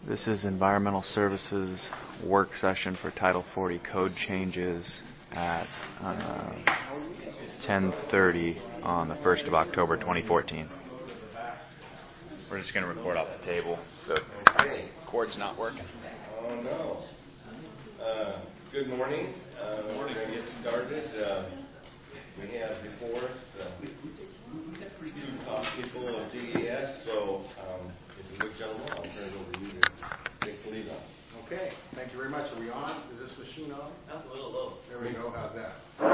This is Environmental Services work session for Title 40 code changes at 10:30 on the 1st of October 2014. We're just going to record off the table. The cord's not working. Oh, no. Good morning. We're going to get started. We have before us two top people of DES, so if you would, gentlemen, I'll turn it over to you to take the lead on. Okay, thank you very much. Are we on? Is this machine on? That's a little low. There we go. How's that?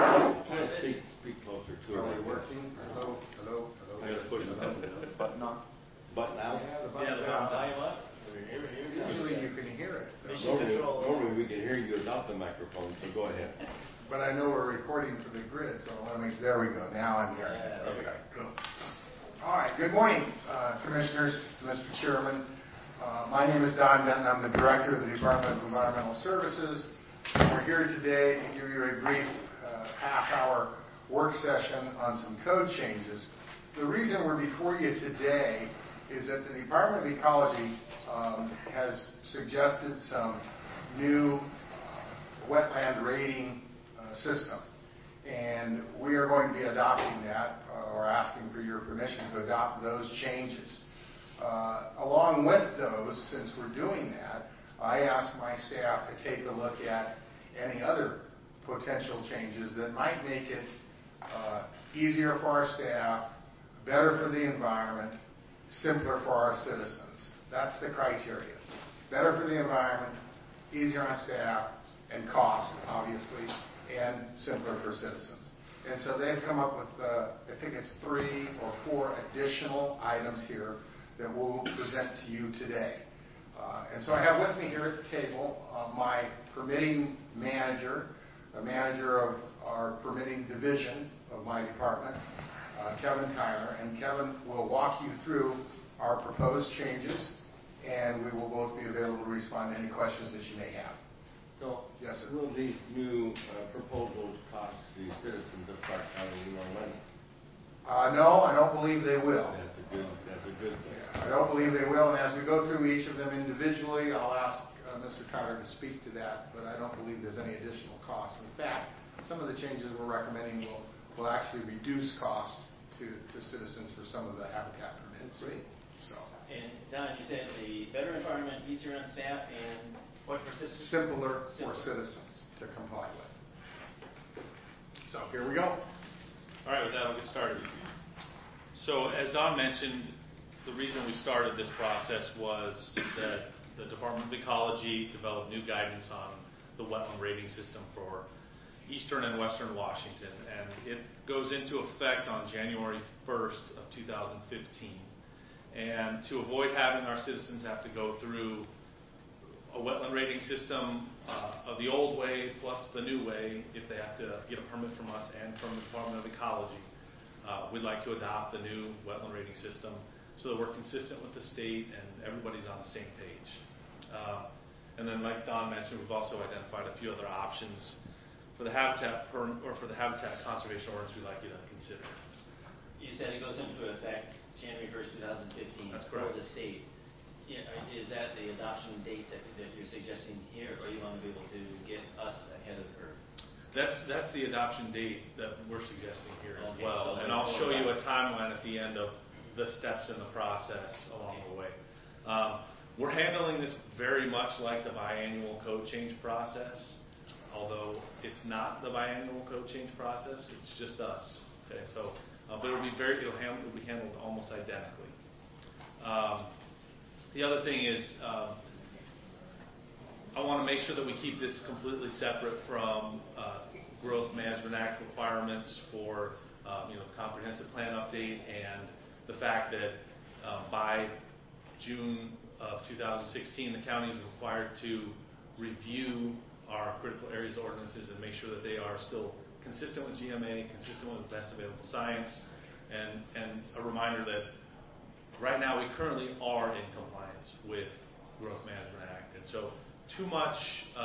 Speak closer to it. Are we working? Hello, hello, hello. I got to push the Button on. button out. Yeah, the Yeah, button's the on. volume up. Usually you can hear it. Mission control. Normally we can hear you without the microphone, so go ahead. But I know we're recording for the grid, so I want to make sure. There we go. Now I'm hearing it. Yeah, Okay, cool. All right. Good morning, Commissioners, Mr. Chairman. My name is Don Denton. I'm the Director of the Department of Environmental Services. We're here today to give you a brief half-hour work session on some code changes. The reason we're before you today is that the Department of Ecology has suggested some new wetland rating system. And we are going to be adopting that, or asking for your permission to adopt those changes. Along with those, since we're doing that, I asked my staff to take a look at any other potential changes that might make it easier for our staff, better for the environment, simpler for our citizens. That's the criteria. Better for the environment, easier on staff, and cost, obviously, and simpler for citizens. And so they've come up with, I think it's 3 or 4 additional items here that we'll present to you today. And so I have with me here at the table my permitting manager, the manager of our permitting division of my department, Kevin Tyler. And Kevin will walk you through our proposed changes, and we will both be available to respond to any questions that you may have. So, yes, sir. Will these new proposals cost the citizens of Clark County more money? No, I don't believe they will. That's a good thing. I don't believe they will, and as we go through each of them individually, I'll ask Mr. Tyler to speak to that, but I don't believe there's any additional cost. In fact, some of the changes we're recommending will actually reduce costs to citizens for some of the habitat permits. Great. So. And Don, you said the better environment, easier on staff, and what for citizens? Simpler for citizens to comply with. So here we go. All right, with that, we'll get started. So as Don mentioned, the reason we started this process was that the Department of Ecology developed new guidance on the wetland rating system for eastern and western Washington, and it goes into effect on January 1st of 2015. And to avoid having our citizens have to go through a wetland rating system of the old way plus the new way, if they have to get a permit from us and from the Department of Ecology, we'd like to adopt the new wetland rating system so that we're consistent with the state and everybody's on the same page. And then, like Don mentioned, we've also identified a few other options for the habitat conservation ordinance we'd like you to consider. You said it goes into effect January 1st, 2015. That's correct. For the state. Yeah, is that the adoption date that you're suggesting here, or you want to be able to get us ahead of the curve? That's the adoption date that we're suggesting here as Okay, well. so And I'll show you a timeline at the end of the steps in the process along the way. We're handling this very much like the biannual code change process, although it's not the biannual code change process, it's just us. Okay, so but it'll be handled almost identically. The other thing is, I want to make sure that we keep this completely separate from Growth Management Act requirements for comprehensive plan update, and the fact that by June of 2016, the county is required to review our critical areas ordinances and make sure that they are still consistent with GMA, consistent with the best available science, and a reminder that right now we currently are in compliance with Growth Management Act. And so too much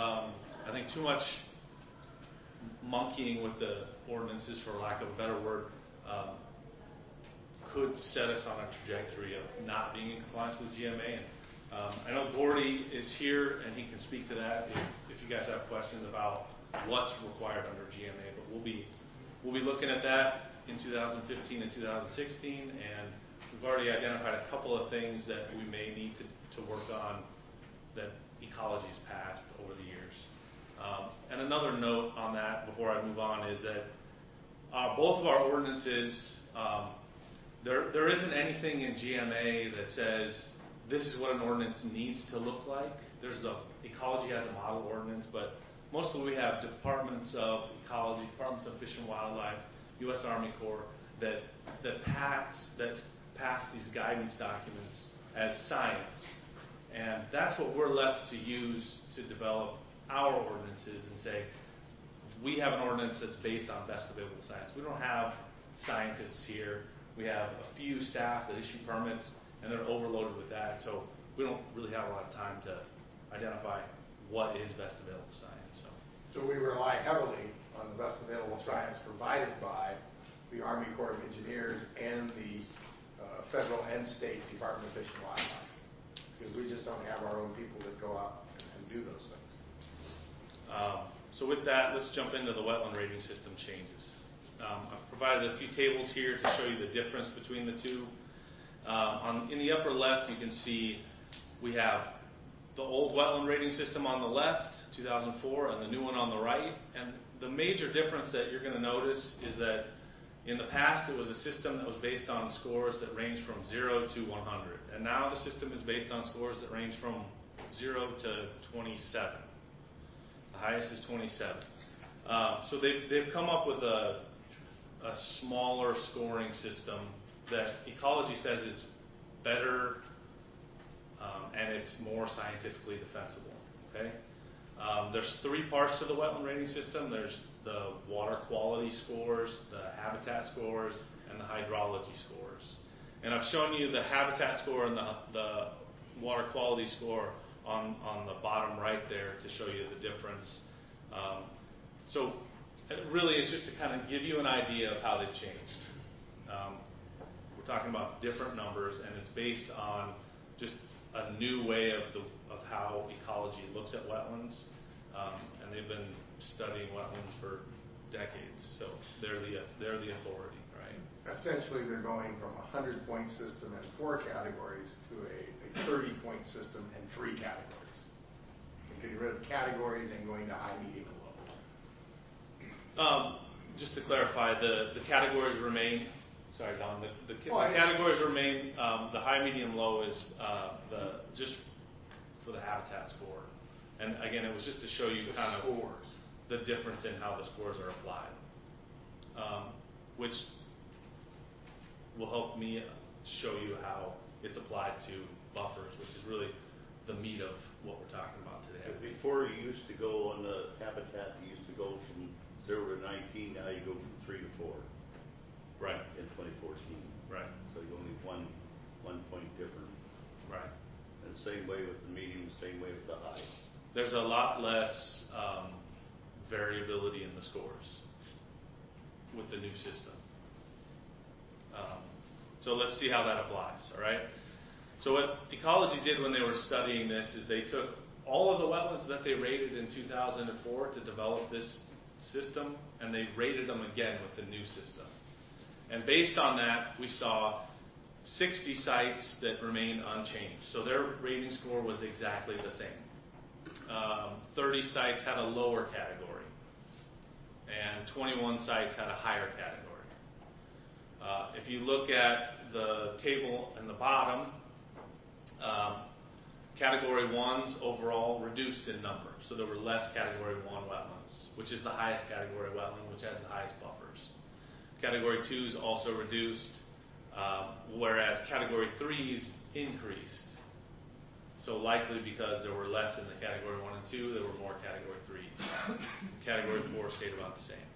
monkeying with the ordinances, for lack of a better word, could set us on a trajectory of not being in compliance with GMA. And I know Gordy is here, and he can speak to that if you guys have questions about what's required under GMA. But we'll be looking at that in 2015 and 2016, and we've already identified a couple of things that we may need to work on that ecology's passed over the years. And another note on that before I move on is that both of our ordinances, there isn't anything in GMA that says this is what an ordinance needs to look like. There's ecology has a model ordinance, but mostly we have departments of ecology, departments of fish and wildlife, U.S. Army Corps that pass these guidance documents as science, and that's what we're left to use to develop our ordinances and say we have an ordinance that's based on best available science. We don't have scientists here. We have a few staff that issue permits, and they're overloaded with that, so we don't really have a lot of time to identify what is best available science. So we rely heavily on the best available science provided by the Army Corps of Engineers and the federal and state Department of Fish and Wildlife, because we just don't have our own people that go out and do those things. So with that, let's jump into the wetland rating system changes. I've provided a few tables here to show you the difference between the two. In the upper left, you can see we have the old wetland rating system on the left, 2004, and the new one on the right. And the major difference that you're going to notice is that in the past, it was a system that was based on scores that range from 0 to 100. And now the system is based on scores that range from 0 to 27. The highest is 27. So they've come up with a smaller scoring system that ecology says is better and it's more scientifically defensible. Okay? There's three parts to the wetland rating system. There's the water quality scores, the habitat scores, and the hydrology scores. And I've shown you the habitat score and the water quality score on the bottom right there to show you the difference. So it really is just to kind of give you an idea of how they've changed. We're talking about different numbers, and it's based on just a new way of how ecology looks at wetlands, and they've been studying wetlands for decades, so they're the authority, right? Essentially, they're going from a 100-point system and 4 categories to a 30-point system and 3 categories. They're getting rid of categories and going to high, medium, and low. Just to clarify, the categories remain. Sorry, Don. The categories remain. The high, medium, low is just for the habitat score. And again, it was just to show you kind of the difference in how the scores are applied, which will help me show you how it's applied to buffers, which is really the meat of what we're talking about today. Before you used to go on the habitat, you used to go from 0 to 19. Now you go from 3 to 4. Right. In 2014. Right. So you only one point different. Right. And same way with the medium, same way with the high. There's a lot less variability in the scores with the new system. So let's see how that applies, all right? So what ecology did when they were studying this is they took all of the wetlands that they rated in 2004 to develop this system, and they rated them again with the new system. And based on that, we saw 60 sites that remained unchanged. So their rating score was exactly the same. 30 sites had a lower category, and 21 sites had a higher category. If you look at the table in the bottom, Category 1s overall reduced in number. So there were less Category 1 wetlands, which is the highest category wetland, which has the highest buffers. Category 2s also reduced, whereas Category 3s increased. So likely because there were less in the Category 1 and 2, there were more Category 3s. Category 4 stayed about the same.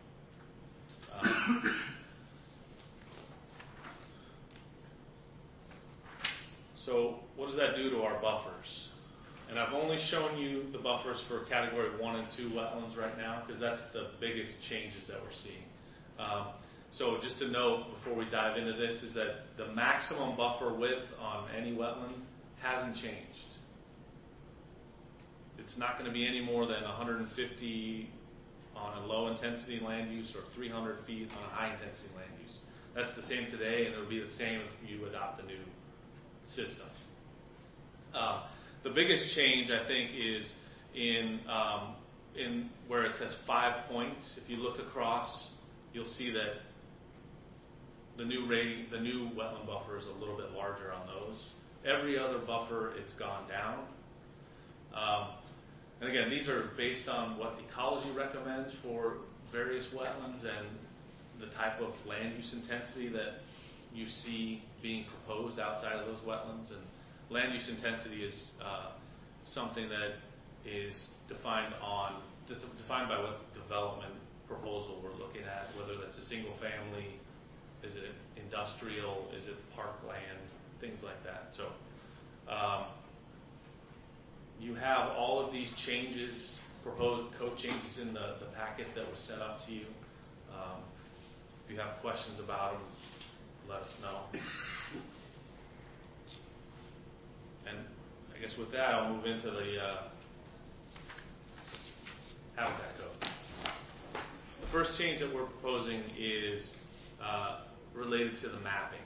So what does that do to our buffers? And I've only shown you the buffers for Category 1 and 2 wetlands right now, because that's the biggest changes that we're seeing. So just to note before we dive into this is that the maximum buffer width on any wetland hasn't changed. It's not going to be any more than 150 on a low intensity land use or 300 feet on a high intensity land use. That's the same today, and it'll be the same if you adopt the new system. The biggest change, I think, is in where it says 5 points. If you look across, you'll see that the new wetland buffer is a little bit larger on those. Every other buffer, it's gone down. And again, these are based on what ecology recommends for various wetlands and the type of land use intensity that you see being proposed outside of those wetlands. And land use intensity is something that is defined by what development proposal we're looking at, whether that's a single family, is it industrial, is it parkland, things like that. So you have all of these changes, proposed code changes in the packet that was sent out to you. If you have questions about them, let us know. And I guess with that, I'll move into the habitat code. The first change that we're proposing is related to the mapping.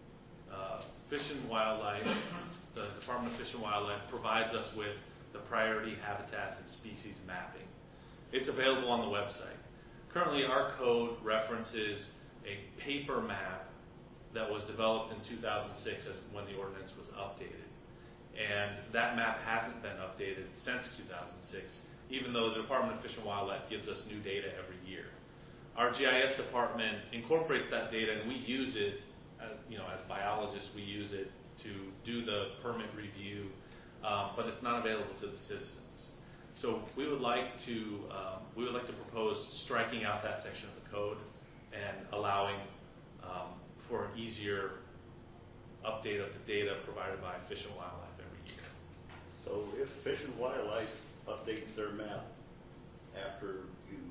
Fish and Wildlife, the Department of Fish and Wildlife provides us with the priority habitats and species mapping. It's available on the website. Currently, our code references a paper map that was developed in 2006 as when the ordinance was updated. And that map hasn't been updated since 2006, even though the Department of Fish and Wildlife gives us new data every year. Our GIS department incorporates that data, and we use it, as biologists, we use it to do the permit review, but it's not available to the citizens. So we would like to propose striking out that section of the code and allowing for an easier update of the data provided by Fish and Wildlife every year. So if Fish and Wildlife updates their map after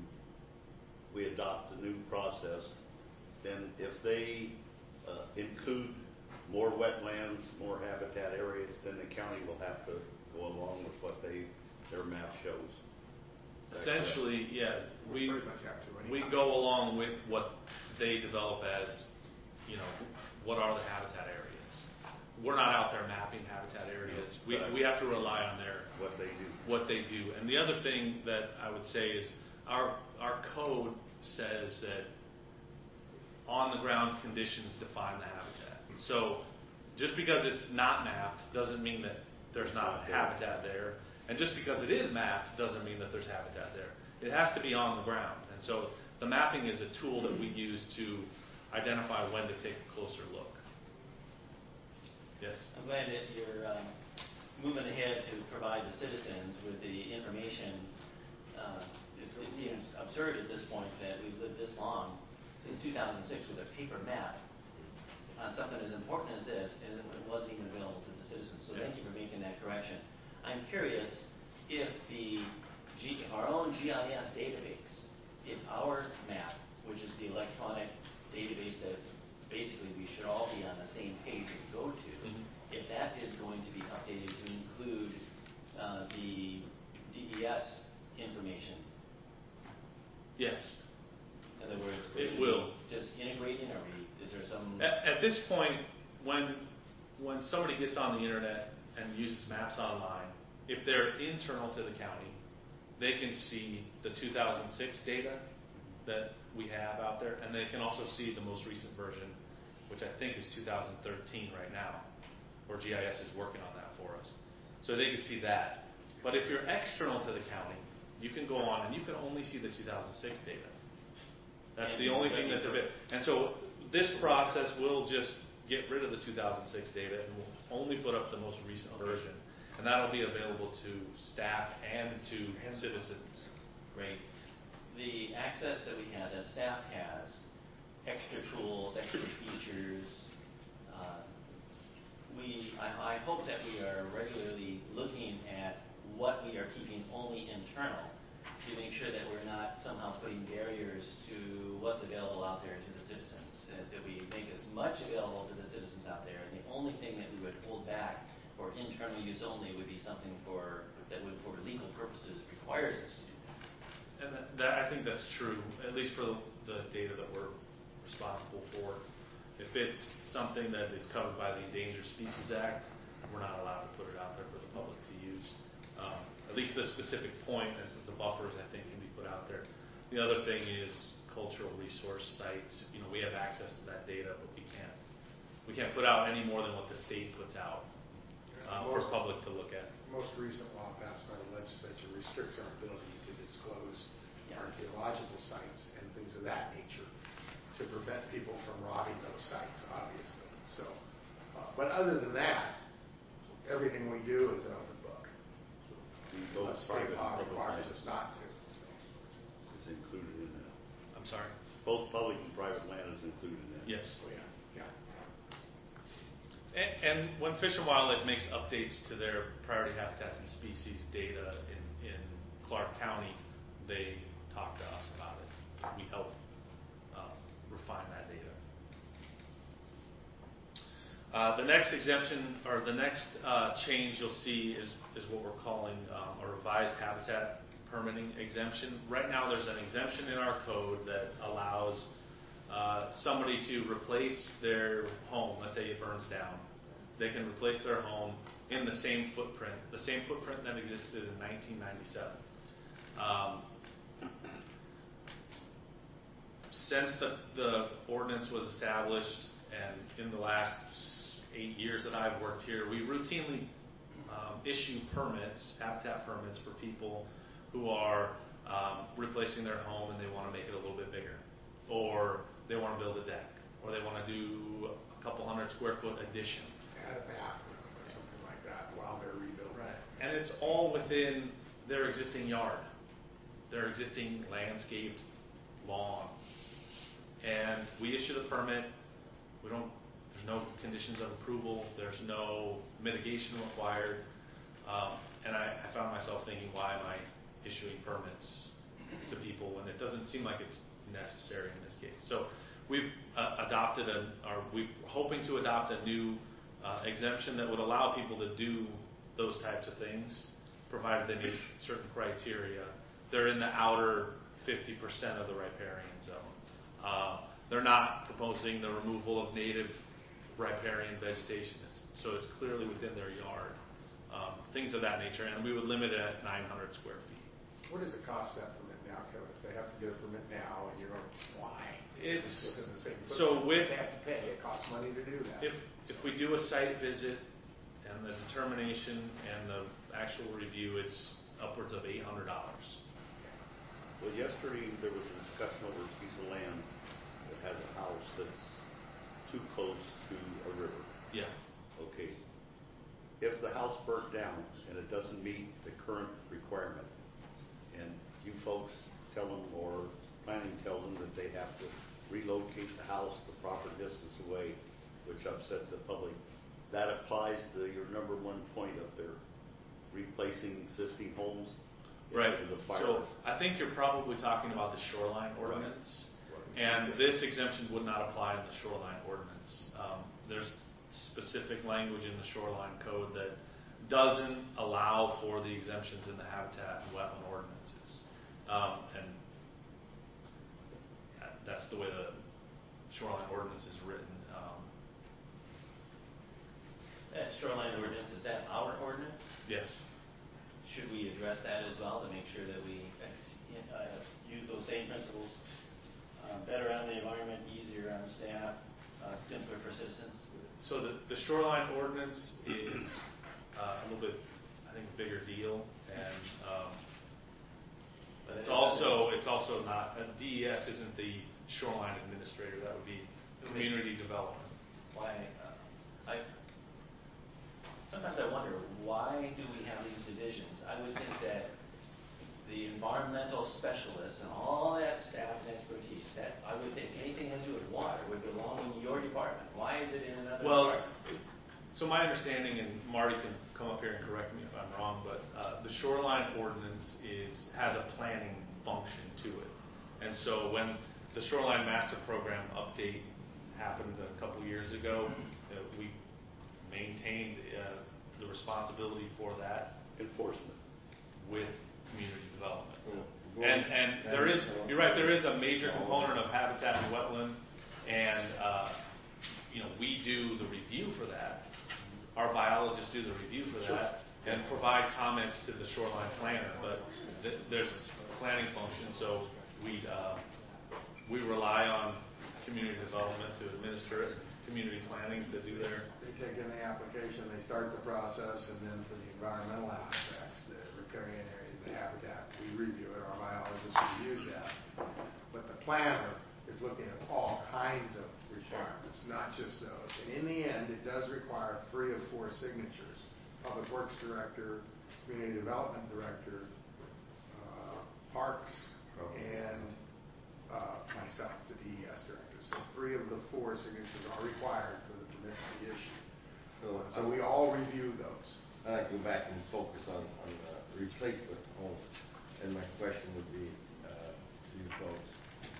we adopt the new process, then if they include more wetlands, more habitat areas, then the county will have to go along with what their map shows. Essentially, yeah, we pretty much have to anyway. we go along with what they develop as, what are the habitat areas. We're not out there mapping habitat areas. We have to rely on what they do. And the other thing that I would say is our code says that on the ground conditions define the habitat. So just because it's not mapped doesn't mean that there's not habitat there. And just because it is mapped doesn't mean that there's habitat there. It has to be on the ground. And so the mapping is a tool that we use to identify when to take a closer look. Yes? I'm glad that you're moving ahead to provide the citizens with the information. It seems absurd at this point that we've lived this long, since 2006, with a paper map on something as important as this, and it wasn't even available to the citizens. So thank you for making that correction. I'm curious if our own GIS database, if our map, which is the electronic database that basically we should all be on the same page and go to, if that is going to be updated to include the DES information. Yes. In other words, it will. Just integrating, or is there some... At this point, when somebody gets on the internet and uses maps online, if they're internal to the county, they can see the 2006 data that we have out there, and they can also see the most recent version, which I think is 2013 right now, or GIS is working on that for us. So they can see that. But if you're external to the county, you can go on and you can only see the 2006 data. That's the only thing that's available. And so this process will just get rid of the 2006 data and we'll only put up the most recent version. And that'll be available to staff and to citizens. Great. The access that we have, that staff has, extra tools, extra features, I hope that we are regularly looking at what we are keeping only internal to make sure that we're not somehow putting barriers to what's available out there to the citizens, that we make as much available to the citizens out there, and the only thing that we would hold back for internal use only would be something that would, for legal purposes, requires us to do that. And that I think that's true, at least for the data that we're responsible for. If it's something that is covered by the Endangered Species Act, we're not allowed to put it out there for the public to use. At least the specific point, and the buffers, I think, can be put out there. The other thing is cultural resource sites. We have access to that data, but we can't put out any more than what the state puts out for public to look at. The most recent law passed by the legislature restricts our ability to disclose archaeological sites and things of that nature to prevent people from robbing those sites, obviously. So, but other than that, everything we do is an open book. Unless state law requires us not to. Is included in that. I'm sorry? Both public and private land is included in that. Yes. Oh, yeah. And when Fish and Wildlife makes updates to their priority habitats and species data in Clark County, they talk to us about it. We help refine that data. The next exemption, or the next change you'll see is what we're calling a revised habitat permitting exemption. Right now there's an exemption in our code that allows somebody to replace their home. Let's say it burns down. They can replace their home in the same footprint that existed in 1997. Since the ordinance was established, and in the last 8 years that I've worked here, we routinely issue permits, habitat permits, for people who are replacing their home and they want to make it a little bit bigger, or they want to build a deck, or they want to do a couple 100 square foot addition. Add a bathroom or something like that while they're rebuilding. Right. And it's all within their existing yard, their existing landscaped lawn. And we issue the permit. There's no conditions of approval. There's no mitigation required. And I found myself thinking, why am I issuing permits to people when it doesn't seem like it's necessary in this case? So we've we're hoping to adopt a new exemption that would allow people to do those types of things, provided they meet certain criteria. They're in the outer 50% of the riparian zone. They're not proposing the removal of native riparian vegetation, so it's clearly within their yard. Things of that nature, and we would limit it at 900 square feet. What does it cost that permit now, Kevin? If they have to get a permit now and you're going, why? It's within the same so with they have to pay. It costs money to do that. if we do a site visit and the determination and the actual review, it's upwards of $800. Well, yesterday there was a discussion over a piece of land that has a house that's too close to a river. Yeah. Okay. If the house burnt down and it doesn't meet the current requirement, and you folks tell them, or planning tells them that they have to relocate the house the proper distance away, which upset the public, that applies to your number one point up there, replacing existing homes. Right. So I think you're probably talking about the shoreline ordinance, and this exemption would not apply in the shoreline ordinance. There's specific language in the shoreline code that doesn't allow for the exemptions in the habitat and wetland ordinances, and that's the way the shoreline ordinance is written. That shoreline ordinance, is that our ordinance? Yes. Should we address that as well to make sure that we use those same principles? Better on the environment, easier on staff, simpler for citizens? So the shoreline ordinance is a little bit, I think, a bigger deal, and it's also not, DES isn't the shoreline administrator. That would be community development. Why? Sometimes I wonder, why do we have these divisions? I would think that the environmental specialists and all that staff and expertise, that I would think anything that has to do with water would belong in your department. Why is it in another department? So my understanding, and Marty can come up here and correct me if I'm wrong, but the shoreline ordinance has a planning function to it. And so when the Shoreline Master Program update happened a couple years ago, we maintained the responsibility for that Enforcement. with community development. Mm. And there is, you're right, there is a major component of habitat and wetland, and we do the review for that. Our biologists do the review for that and provide comments to the shoreline planner, but there's planning function, so we rely on community development to administer it, community planning to do their. They take in the application, they start the process, and then for the environmental aspects, the riparian area, the habitat, we review it, our biologists review that. But the planner is looking at all kinds of requirements, not just those. And in the end, it does require 3 of 4 signatures: Public Works Director, Community Development Director, Parks, and myself, the DES Director. So 3 of the 4 signatures are required for the permit to be issued. So we all review those. I'd like to go back and focus on the replacement homes. And my question would be to you folks,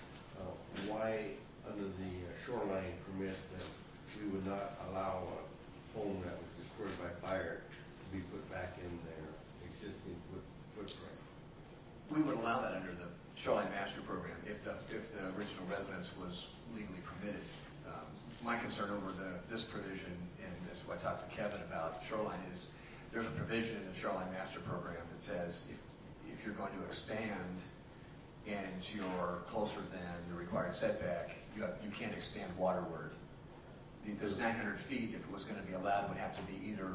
why under the shoreline permit that we would not allow a home that was destroyed by fire to be put back in their existing footprint? We would allow that under the Shoreline Master Program if the original residence was legally permitted. My concern over this provision, and that's what I talked to Kevin about shoreline, is there's a provision in the Shoreline Master Program that says if you're going to expand and you're closer than the required setback, you can't expand waterward. This 900 feet, if it was going to be allowed, would have to be either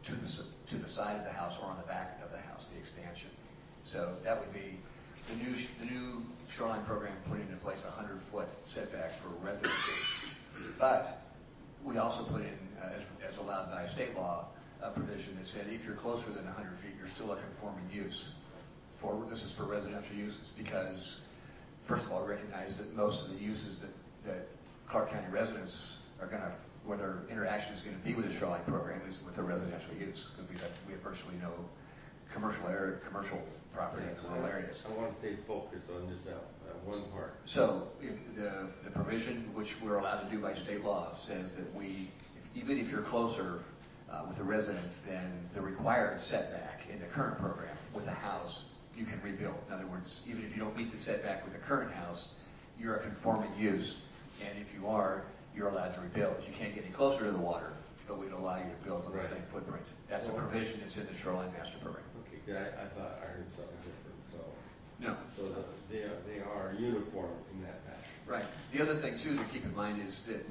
to the side of the house or on the back of the house, the expansion. So that would be the new shoreline program put into place a 100-foot setback for residences. But we also put in, as allowed by state law, a provision that said if you're closer than 100 feet, you're still a conforming use. This is for residential uses because, first of all, we recognize that most of the uses that Clark County residents are going to, where their interaction is going to be with the shoreline program is with the residential use, because we have virtually no commercial property in rural areas. I want to stay focused on this one part. So the provision, which we're allowed to do by state law, says that even if you're closer with the residence than the required setback in the current program with the house, you can rebuild. In other words, even if you don't meet the setback with the current house, you're a conforming use, and if you are, you're allowed to rebuild. You can't get any closer to the water, but we'd allow you to build on the same footprint. That's a provision that's in the Shoreline Master Program. Okay, I thought I heard something different. So no. So they are uniform in that fashion. Right. The other thing too to keep in mind is that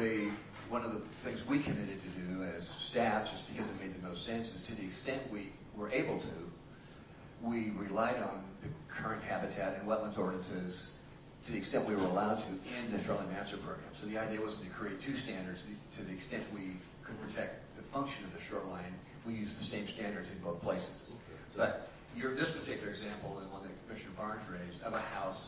one of the things we committed to do as staff, just because it made the most sense, is to the extent we were able to, we relied on the current habitat and wetlands ordinances to the extent we were allowed to in the Shoreline Master Program. So the idea wasn't to create 2 standards. To the extent we could protect the function of the shoreline, we used the same standards in both places. Okay. But this particular example, the one that Commissioner Barnes raised, of a house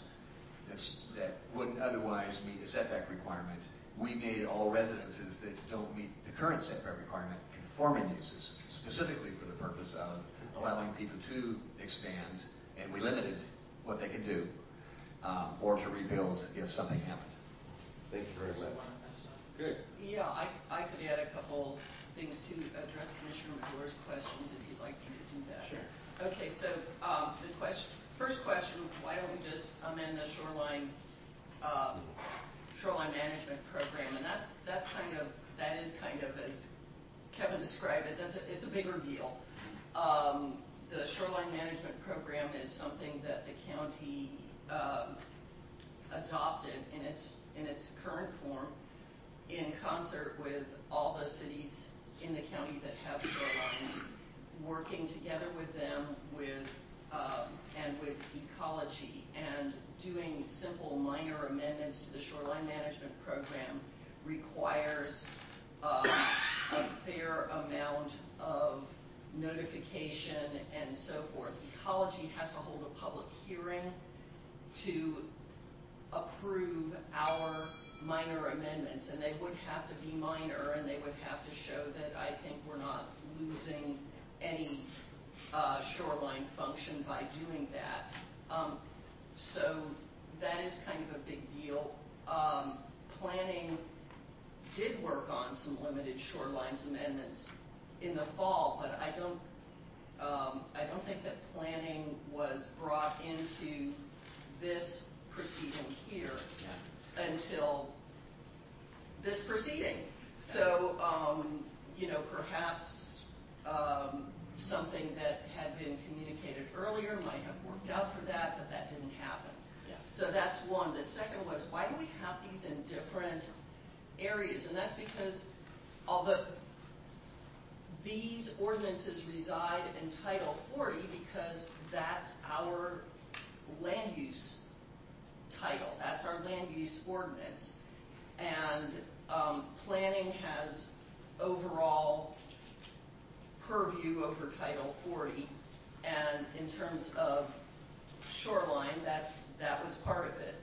that wouldn't otherwise meet a setback requirement, we made all residences that don't meet the current setback requirement conforming uses, specifically for the purpose of allowing people to expand, and we limited what they could do, or to rebuild if something happened. Thank you very much. Good. Yeah, I could add a couple things to address Commissioner McClure's questions if you'd like me to do that. Sure. Okay, so the first question, why don't we just amend the shoreline management program? And that is kind of, as Kevin described it, it's a bigger deal. The shoreline management program is something that the county adopted in its current form in concert with all the cities in the county that have shorelines, working together with them and with ecology, and doing simple minor amendments to the shoreline management program requires a fair amount of notification and so forth. Ecology has to hold a public hearing to approve our minor amendments, and they would have to be minor, and they would have to show that I think we're not losing any shoreline function by doing that. So that is kind of a big deal. Planning did work on some limited shorelines amendments in the fall, but I don't think that planning was brought into this proceeding here until this proceeding. So, perhaps something that had been communicated earlier might have worked out for that, but that didn't happen. Yeah. So that's one. The second was, why do we have these in different areas? And that's because although these ordinances reside in Title 40 because that's our land use title. That's our land use ordinance. And planning has overall purview over Title 40. And in terms of shoreline, that was part of it.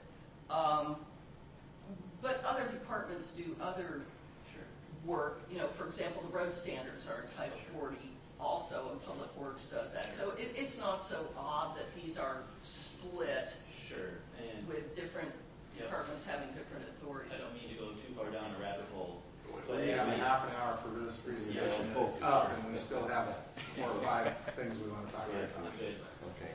But other departments do other work. For example, the road standards are in Title 40 also, and Public Works does that. So it's not so odd that these are split And with different departments having different authority. I don't mean to go too far down a rabbit hole. We have half an hour for this presentation, and it's up, and we still have 4 or 5 things we want to talk about. Okay.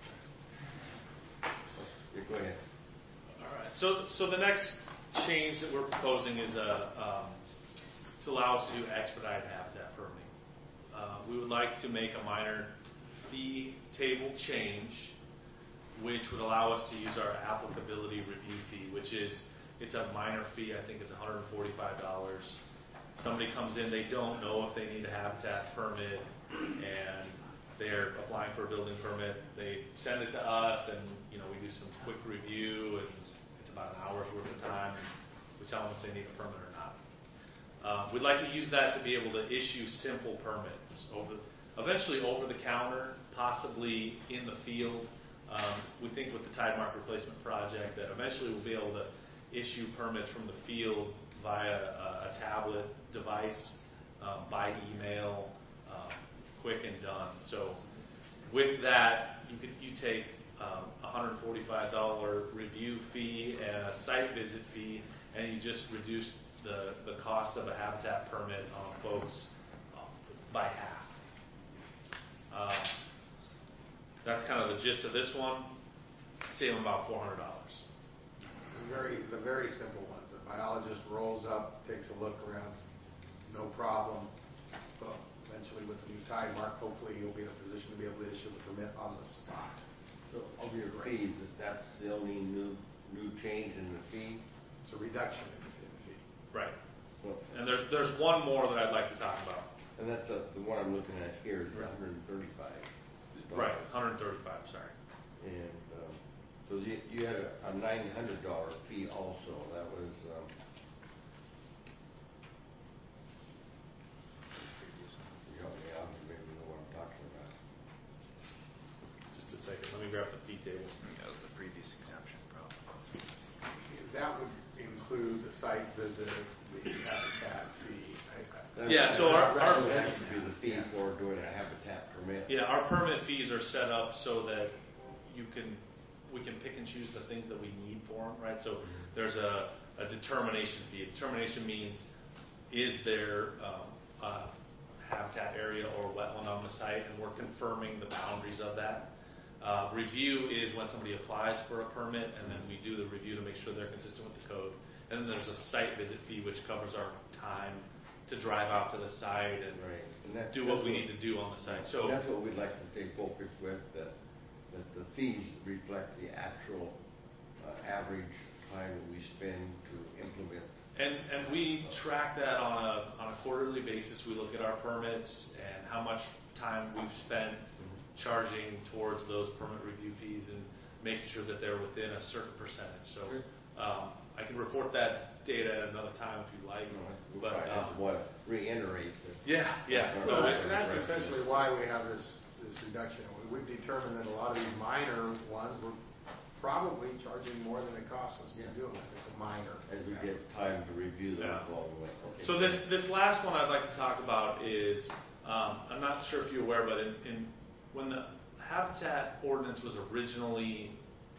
Yeah, go ahead. All right. So the next change that we're proposing is to allow us to do expedited habitat permitting. We would like to make a minor fee table change, which would allow us to use our applicability review fee, which is, it's a minor fee. I think it's $145. Somebody comes in, they don't know if they need a habitat permit, and they're applying for a building permit. They send it to us, and we do some quick review, and it's about an hour's worth of time. We tell them if they need a permit or not. We'd like to use that to be able to issue simple permits, eventually over the counter, possibly in the field. We think with the tide mark replacement project that eventually we'll be able to issue permits from the field via a tablet device, by email, quick and done. So with that, you take $145 review fee and a site visit fee, and you just reduce the cost of a habitat permit on folks by half. That's kind of the gist of this one. Save them about $400. The very simple ones. The biologist rolls up, takes a look around, no problem. But eventually, with the new tide mark, hopefully you'll be in a position to be able to issue the permit on the spot. So of your fees, that's the only new change in the fee? It's a reduction in the fee. Right. Well, And there's one more that I'd like to talk about. and that's the one I'm looking at here is $135. Right, 135. Sorry. And so you had a $900 fee also. That was you help me out, you maybe know what I'm talking about. Just a second. Let me grab the fee table. That was the previous exemption problem. That would include the site visit, the habitat fee. Yeah, so our that would be the fee for doing a habitat permit. Yeah, our permit fees are set up so that we can pick and choose the things that we need for them, right? So there's a determination fee. Determination means, is there a habitat area or wetland on the site, and we're confirming the boundaries of that. Review is when somebody applies for a permit, and then we do the review to make sure they're consistent with the code. And then there's a site visit fee, which covers our time to drive out to the site and do what we need to do on the site. So that's what we'd like to stay focused with, that the fees reflect the actual average time that we spend to implement. And we track that on a quarterly basis. We look at our permits and how much time we've spent charging towards those permit review fees and making sure that they're within a certain percentage. So I can report that data at another time if you like. But I just want to reiterate that. Yeah. And that's essentially why we have this reduction. We've determined that a lot of these minor ones we're probably charging more than it costs us to do them. It's a minor. As we get time to review them along the way. Okay. So this last one I'd like to talk about is, I'm not sure if you're aware, but when the habitat ordinance was originally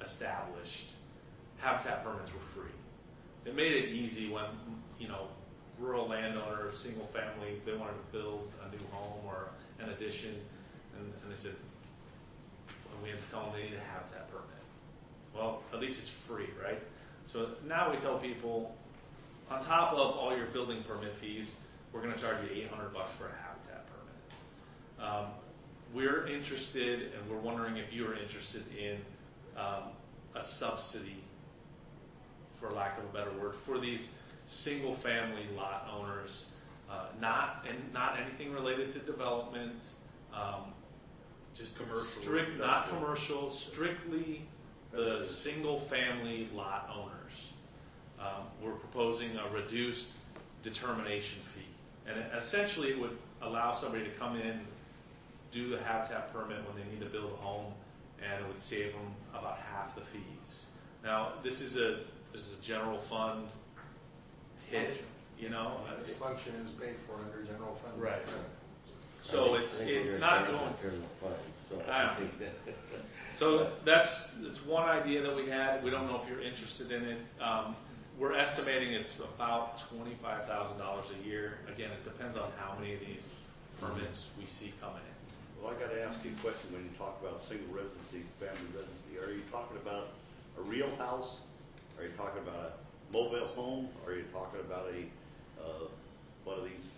established, habitat permits were free. It made it easy when, rural landowner, single family, they wanted to build a new home or an addition, and they said, and we had to tell them they need a habitat permit. Well, at least it's free, right? So now we tell people, on top of all your building permit fees, we're going to charge you $800 for a habitat permit. We're interested, and we're wondering if you're interested in a subsidy, for lack of a better word, for these single-family lot owners, not anything related to development, just Commercial. not commercial, strictly the single-family lot owners. We're proposing a reduced determination fee, and essentially it would allow somebody to come in, do the habitat permit when they need to build a home, and it would save them about half the fees. Now, this is a general fund hit, you know. This function is paid for under general fund. Right. So it's not going. So that's one idea that we had. We don't know if you're interested in it. We're estimating it's about $25,000 a year. Again, it depends on how many of these permits we see coming in. Well, I got to ask you a question. When you talk about single residency, family residency, are you talking about a real house? Are you talking about a mobile home? Or are you talking about a one of these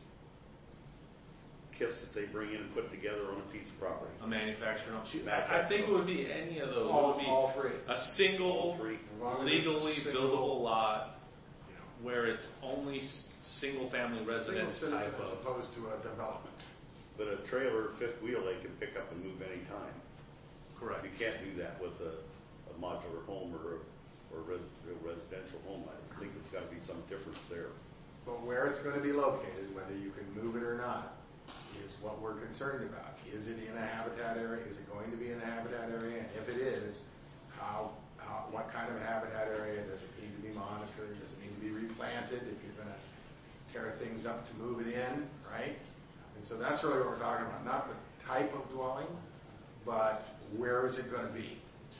kits that they bring in and put together on a piece of property? A manufactured home. I think it would be any of those. It would be All three. a single, All three. As long as legally it's single, buildable lot where it's only single-family residence single type citizen as of. opposed to a development. But a trailer, fifth wheel, they can pick up and move any time. Correct. You can't do that with a modular home or a real residential home. I think there's got to be some difference there. But where it's going to be located, whether you can move it or not, is what we're concerned about. Is it in a habitat area? Is it going to be in a habitat area? And if it is, what kind of a habitat area? Does it need to be monitored? Does it need to be replanted if you're going to tear things up to move it in, right? And so that's really what we're talking about. Not the type of dwelling, but where is it going to be?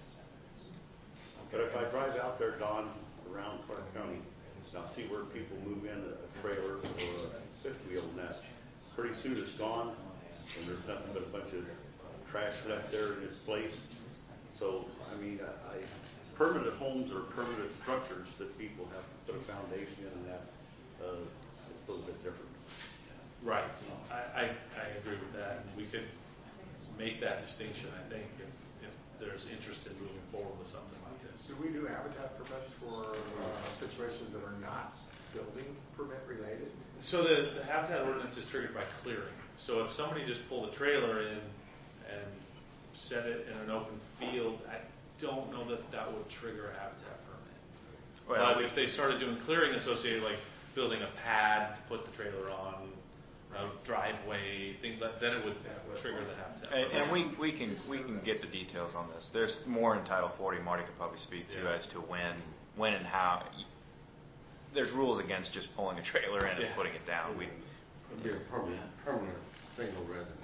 But if I drive out there, Don, around Clark County, and I see where people move in a trailer or a fifth wheel nest, pretty soon it's gone, and there's nothing but a bunch of trash left there in its place. So, I mean, permanent homes are permanent structures that people have to put a foundation in, and that it's a little bit different. Right. I agree with that. And we could make that distinction, I think, if there's interest in moving forward with something like this. Do we do habitat permits for situations that are not building permit related? So the habitat ordinance is triggered by clearing. So if somebody just pulled a trailer in and set it in an open field, I don't know that that would trigger a habitat permit. But if they started doing clearing associated, like building a pad to put the trailer on, a driveway, things like that, it would trigger the habitat permit. And we can get the details on this. There's more in Title 40. Marty could probably speak to as to when and how. There's rules against just pulling a trailer in and putting it down. It'd be a permanent single residence.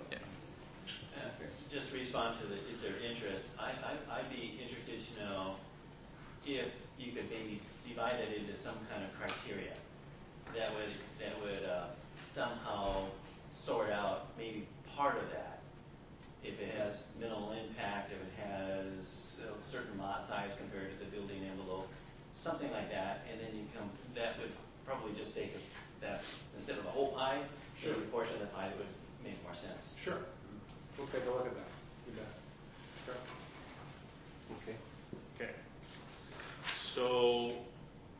Just to respond to is there interest, I'd be interested to know if you could maybe divide it into some kind of criteria that would somehow sort out maybe part of that. If it has minimal impact, if it has a certain lot size compared to the building envelope, something like that, and then that would probably just take that instead of the whole pie, maybe a portion of the pie that would make more sense. Sure. We'll take a look at that. You bet. Sure. Okay. So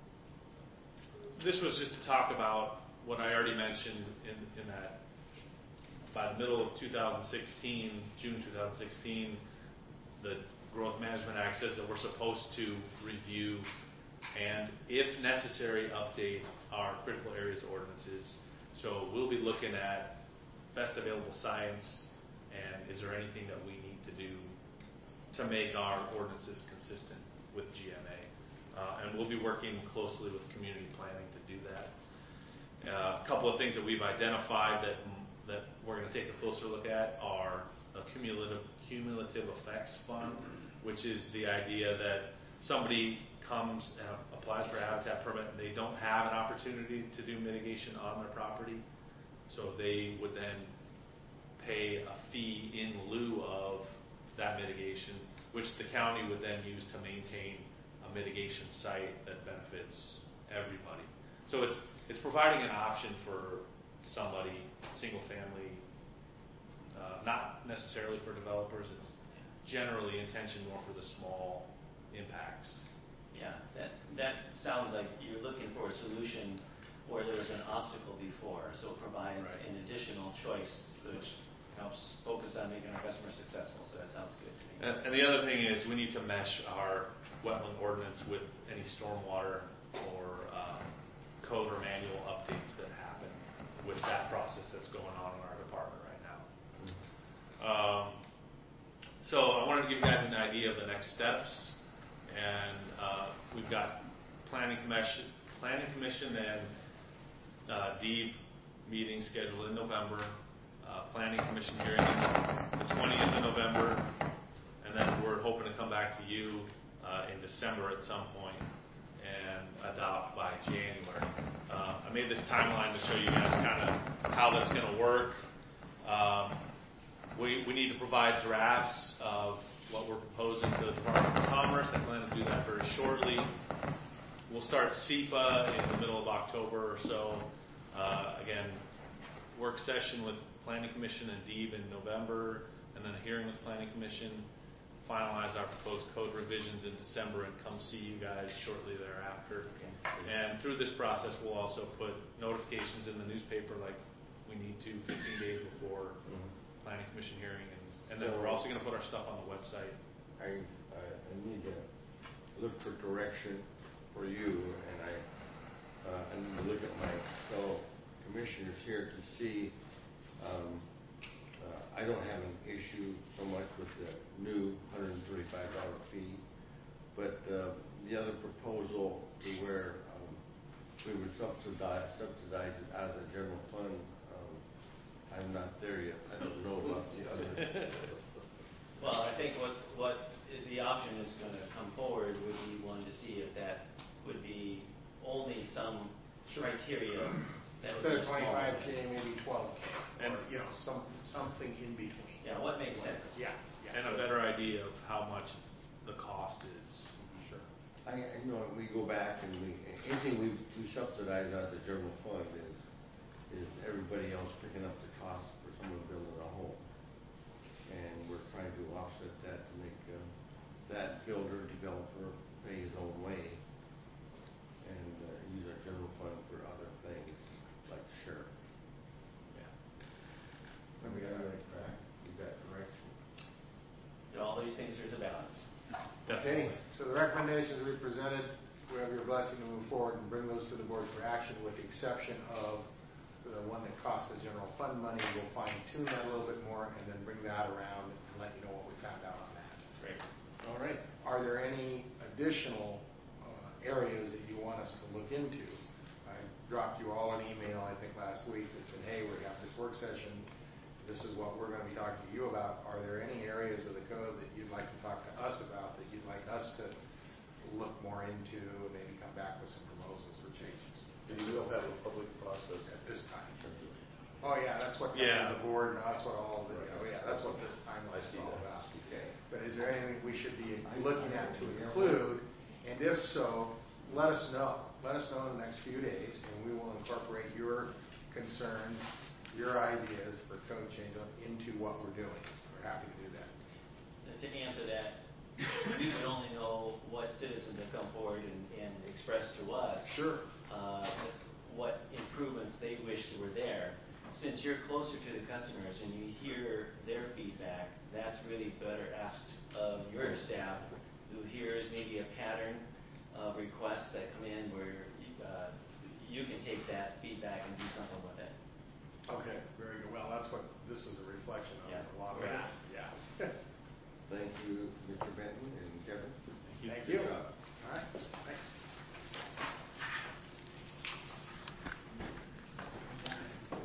this was just to talk about what I already mentioned in that by the middle of 2016, June 2016, the Growth Management Act says that we're supposed to review and, if necessary, update our critical areas ordinances. So we'll be looking at best available science and is there anything that we need to do to make our ordinances consistent with GMA. And we'll be working closely with community planning to do that. A couple of things that we've identified that we're going to take a closer look at are a cumulative effects fund, which is the idea that somebody comes and applies for a habitat permit and they don't have an opportunity to do mitigation on their property, so they would then pay a fee in lieu of that mitigation, which the county would then use to maintain a mitigation site that benefits everybody. So it's providing an option for somebody, single family, not necessarily for developers. It's generally intentioned more for the small impacts. Yeah, that sounds like you're looking for a solution where there was an obstacle before, so it provides an additional choice, which helps focus on making our customers successful. So that sounds good to me. And the other thing is we need to mesh our wetland ordinance with any stormwater or code or manual updates that happen with that process that's going on in our department right now. So I wanted to give you guys an idea of the next steps, and we've got Planning Commission and DEEP meetings scheduled in November. Planning Commission hearing the 20th of November, and then we're hoping to come back to you in December at some point and adopt by January. I made this timeline to show you guys kind of how that's going to work. We need to provide drafts of what we're proposing to the Department of Commerce. I plan to do that very shortly. We'll start SEPA in the middle of October or so. Again, work session with Planning Commission and DEEP in November, and then a hearing with Planning Commission, finalize our proposed code revisions in December, and come see you guys shortly thereafter. Okay. And through this process, we'll also put notifications in the newspaper like we need to 15 days before Planning Commission hearing, and then we're also going to put our stuff on the website. I need to look for direction for you, and I need to look at my fellow commissioners here to see. I don't have an issue so much with the new $135 fee, but the other proposal to where we would subsidize it out of the general fund, I'm not there yet. I don't know about the other. Well, I think what the option is going to come forward would be one to see if that would be only some criteria. Instead of 25K, maybe 12K, And something in between. Yeah, what makes sense? Yeah. And a better idea of how much the cost is. Sure. I know we go back and anything we subsidize out of the general fund is everybody else picking up the cost for someone building a home, and we're trying to offset that to make that builder developer pay his own way and use our general fund for other things like the sheriff. Yeah. We got the right track. We got direction. In all these things, there's a balance. Definitely. So the recommendations we presented, we have your blessing to move forward and bring those to the board for action, with the exception of the one that costs the general fund money. We'll fine tune that a little bit more and then bring that around and let you know what we found out on that. Great. All right. Are there any additional areas that you want us to look into? I dropped you all an email, I think, last week that said, hey, we have this work session. This is what we're going to be talking to you about. Are there any areas of the code that you'd like to talk to us about, that you'd like us to look more into and maybe come back with some proposals for changes? And you will have a public process At this time. Oh, yeah, that's what comes to the board, and that's what all of the, that's what this timeline is all about. Okay. But is there anything we should be looking at to include? And if so, let us know. Let us know in the next few days, and we will incorporate your concerns, your ideas for code change into what we're doing. We're happy to do that. To answer that, we would only know what citizens have come forward and expressed to us. Sure. What improvements they wished were there. Since you're closer to the customers and you hear their feedback, that's really better asked of your staff, who hears maybe a pattern of requests that come in where you can take that feedback and do something with it. Okay, very good. Well, that's what this is a reflection of. Yeah. A lot of Right. it.